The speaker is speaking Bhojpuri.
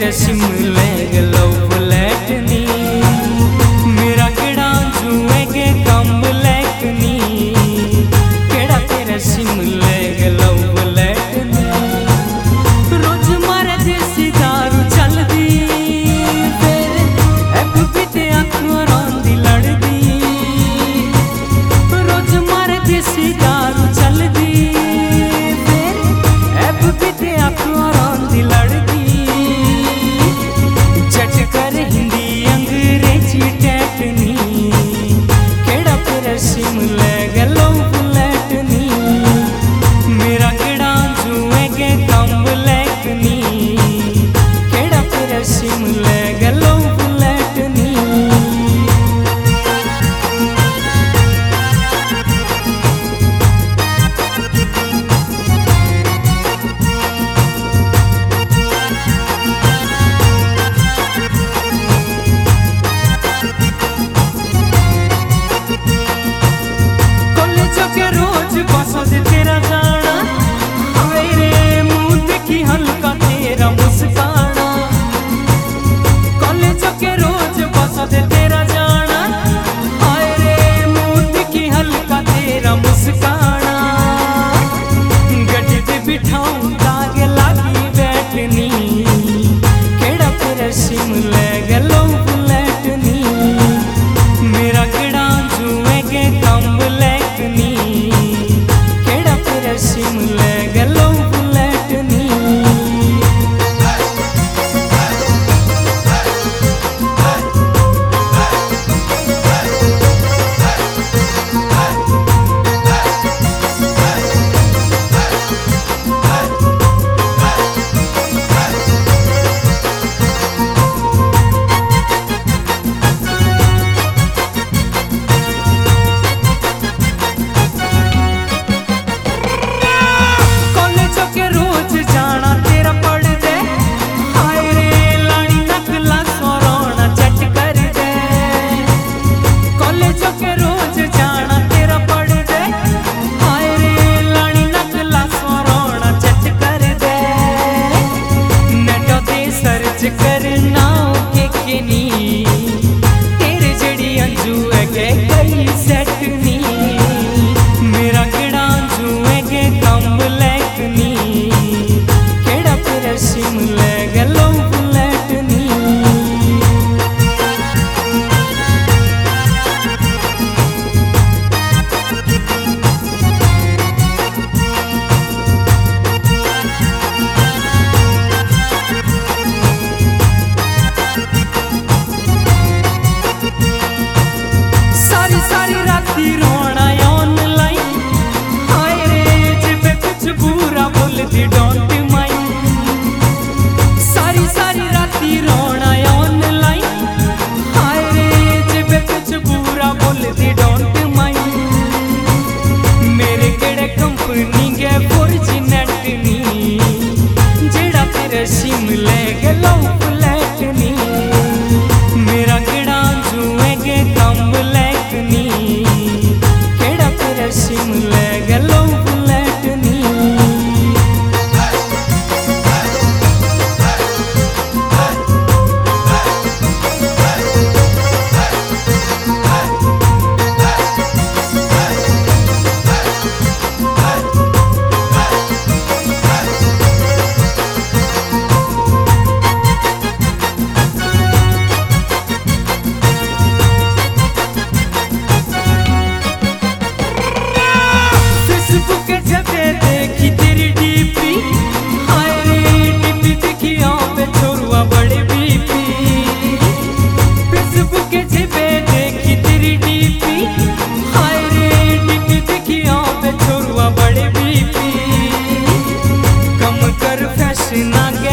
तेरे शिमले गलो बुलेट नी मेरा केड़ा जुए के कम ब्लैक नी केड़ा तेरे शिमले गलो बुलेट नी रोज मारे देसी दारू चलदी फिर ऐब पीते अखबारां दी लड़दी रोज मारे देसी दारू चलदी फिर ऐब पीते अखबारां दी लड़दी हिंदी अंग्रेजी टैटनी केड़ा तेरा शिमले गलो बुलेट नी मेरा केड़ा जुए के कम ब्लैक नी केड़ा तेरा शिमले गलो बुलेट नी तेरा जाना हाय रे मुंह देखी हल्का तेरा मुस्काना कॉलेज के रोज बसा दे तेरा जाना हाय रे मुंह देखी हल्का तेरा मुस्काना गड्डी पे बिठाऊं दागे लागी बैठनी केड़ा तेरा शिमले गलो बुलेट नी मेरा केड़ा जुए के कम ब्लैक नी शिमले गलो बुलेट नी करना के नी तेरे जड़ी अंजू है के कई सेट नी मेरा केड़ा अंजू है के कम ब्लैक नी केड़ा तेरा शिमले गलो बुलेट नी सारी राती रोना ऑनलाइन हाय रे जिबे कुछ बुरा बोलती डोंट माइंड सारी राती रोना ऑनलाइन हाय रे जिबे कुछ बुरा बोलती डोंट माइंड मेरे केड़े कंपनी के 4G नेट नी जेड़ा तेरे शिमले गलो बुलेट नी मेरा केड़ा जुए के कम ब्लैक नी केड़ा तेरा शिमले गलो बुलेट नी देखी तेरी डीपी हाय रे डीपी देखी पे छोरुआ बड़े बीपी फेसबुक के जेबे देखी तेरी डीपी हाय रे डीपी देखी पे छोरुआ बड़े बीपी कम कर फैशन